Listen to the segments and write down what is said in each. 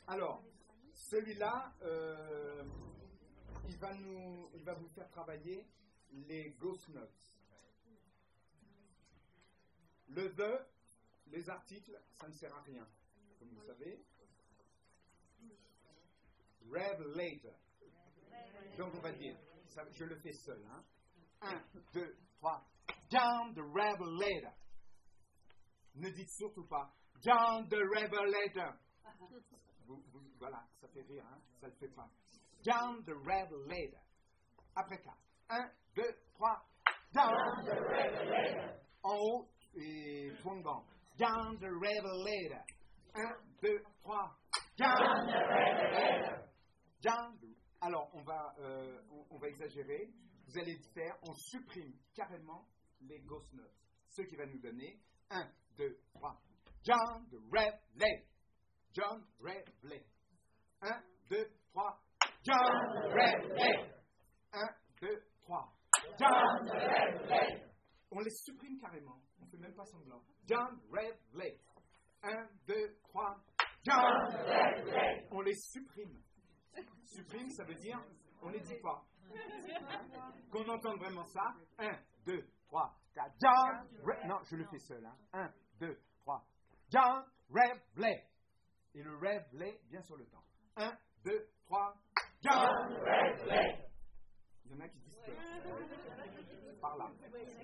Alors, celui-là, il va vous faire travailler les ghost notes. Le the, les articles, ça ne sert à rien, comme vous savez. Revelator. Donc on va dire, ça, je le fais seul. 1, 2, 3. John the Revelator. Ne dites surtout pas John the Revelator. Voilà, ça fait rire, ça ne le fait pas. John the Revelator. Après 4. 1, 2, 3. John the Revelator. En haut, et tombant. John the Revelator. 1, 2, 3. John the Revelator. John. Alors, on va exagérer. Vous allez faire, on supprime carrément les ghost notes. Ce qui va nous donner 1, 2, 3. John the Revelator. John Revelator. 1, 2, 3. John the Revelator. 1, 2, 3. John the Revelator. On les supprime carrément. On ne fait même pas semblant. John Revelator. 1, 2, 3. John the Revelator. On les supprime. Supprime, ça veut dire on ne les dit pas. Qu'on entende vraiment ça. 1, 2, 3, 4. John non, je le fais seul. 1, 2, 3. John Revelator. Et le Revelator vient sur le temps. 1, 2, 3. John Revelator. Il y en a qui disent que par là.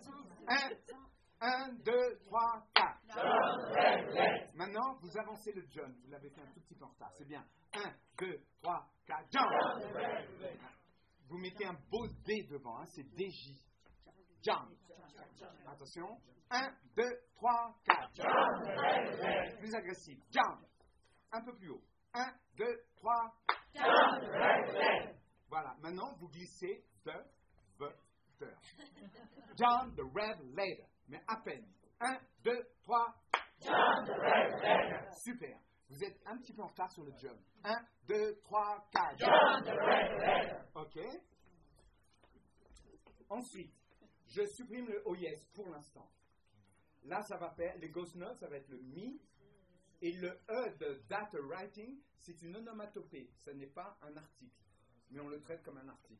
1, 2, 3, 4. John Revelator. Maintenant, vous avancez le John. Vous l'avez fait un tout petit peu en retard. C'est bien. 1, 2, 3, 4. John Revelator. Vous mettez un beau D devant. C'est DJ. John. Attention. 1, 2, 3, 4. John Revelator. Plus agressif. John. Un peu plus haut. 1, 2, 3. John Revelator. Voilà. Maintenant, vous glissez de. John the Revelator. Mais à peine. 1, 2, 3. John the Revelator. Super. Vous êtes un petit peu en retard sur le John. 1, 2, 3, 4. John the Revelator. OK. Ensuite, je supprime le oh yes pour l'instant. Là, ça va faire, les ghost notes, ça va être le me. Et le E de data writing, c'est une onomatopée. Ce n'est pas un article. Mais on le traite comme un article.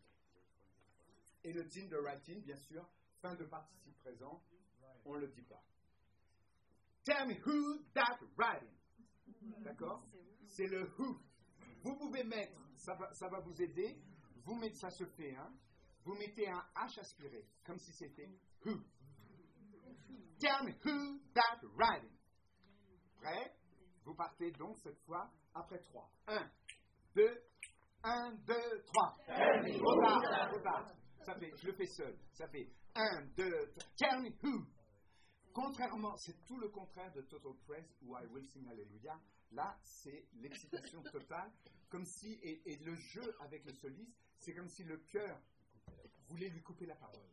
Et le team de writing, bien sûr, fin de participe présent, on ne le dit pas. Tell me who that writing. D'accord? C'est le who. Vous pouvez mettre, ça va vous aider, vous mettez, ça se fait, vous mettez un H aspiré, comme si c'était who. Tell me who that writing. Prêt? Vous partez donc cette fois après 3. 1, 2, 1, 2, 3. Trop tard. Ça fait, je le fais seul. Ça fait 1, 2, 3. Tell me who. Contrairement, c'est tout le contraire de Total Praise ou I Will Sing Hallelujah. Là, c'est l'excitation totale. Comme si, et le jeu avec le soliste, c'est comme si le cœur voulait lui couper la parole.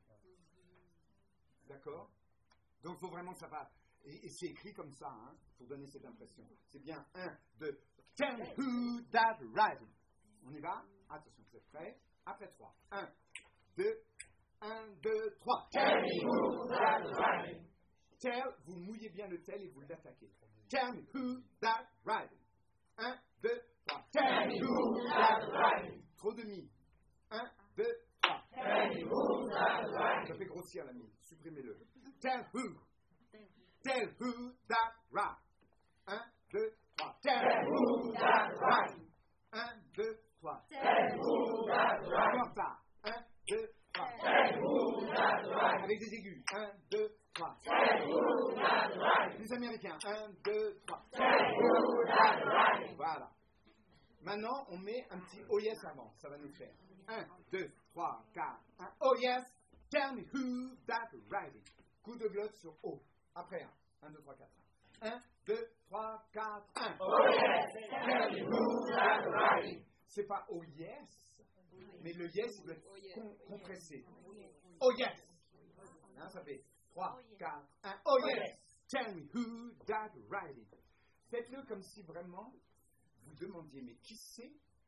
D'accord? Donc, il faut vraiment que ça va. Et c'est écrit comme ça, pour donner cette impression. C'est bien 1, 2. Tell me who that writing. On y va? Attention, vous êtes prêts? Après 3. 1, 2, 1, 2, 3. Tell me who that writing. Tell, vous mouillez bien le tel et vous l'attaquez. Tell me who that writing. 1, 2, 3. Tell me who that writing. Trop de mi. 1, 2, 3. Tell me who that writing. Ça fait grossir la mi. Supprimez-le. Tell who. Tell who that writing. 1, 2, 3. Tell who that writing. 1, 2, 3. Tell who that writing. 1, 2, 3. Tell who that writing. Avec des aigus. 1, 2, 3. Tell who that writing. Les Américains. 1, 2, 3. Tell who that writing. Voilà. Maintenant, on met un petit oh yes avant. Ça va nous faire 1, 2, 3, 4. 1. Oh yes. Tell me who that writing. Coup de glotte sur O. Après 1. 1, 2, 3, 4. 1, 2, 3, 4, 1. Oh yes. Tell me who that writing. C'est pas oh yes. Mais le yes, il doit être compressé. Oh yes. Ça fait 3, 4, 1. Oh yes. Tell me who that writing. Faites-le comme si vraiment vous demandiez, mais qui c'est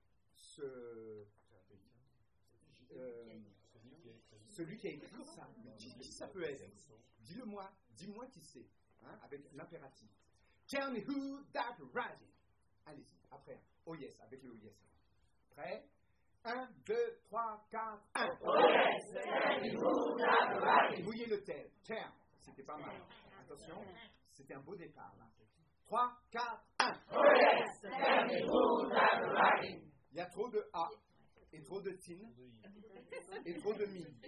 celui qui a écrit ça? Qui ça peut être? Dis-moi qui c'est, avec l'impératif. Tell me who that writing. Allez-y, après. Oh yes, avec le oh yes. Prêt? 1, 2, 3, 4, 1. Oh yes, tell me who's not riding. Vous voyez le tel. C'était pas mal. Attention, c'était un beau départ là. 3, 4, 1. Oh yes, tell me who's not riding. Il y a trop de A, et trop de tin, et trop de mi.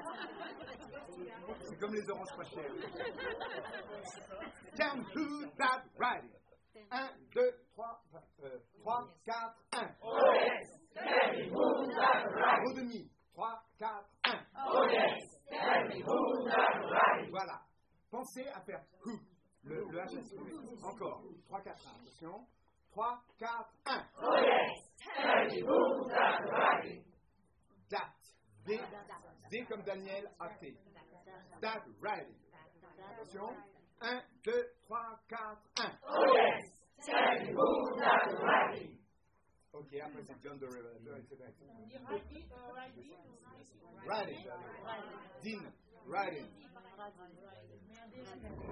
C'est comme les oranges pas chères. Tell me who's not riding. 1, 2, 3, 4, 1. Oh yes, tell me who's not Trop riding. de mi. 3, 4, 1. Oh yes, tell me who's not riding. Voilà. Pensez à faire who. Le H est trouvé. Encore. 3, 4, 1. Attention. 3, 4, 1. Oh yes, tell me who's not riding. That. D. D comme Daniel, A-T. That riding. Attention. 1, 2, 3, 4, 1. Oh yes, tell me who's not riding. Ok, après c'est John the Revelator, etc. Riding. Dean. Riding.